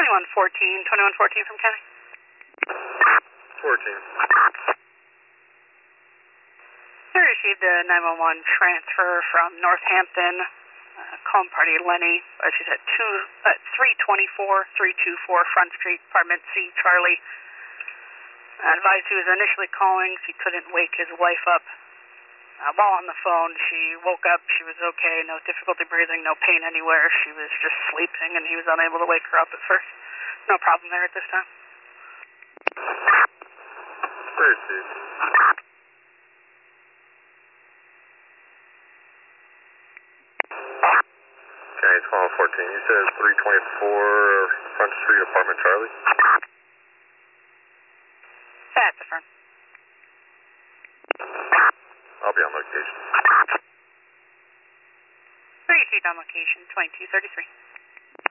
2114 from County. 14. I received a 911 transfer from Northampton, calling party Lenny. She's at 324 Front Street, apartment C, Charlie. Advised he was initially calling, he couldn't wake his wife up. While on the phone, she woke up, she was okay, no difficulty breathing, no pain anywhere. She was just sleeping, and he was unable to wake her up at first. No problem there at this time. Received. Okay, 1214. You said 324 Front Street, apartment Charlie? That's the front. I'll be on location. Received on location, 2233.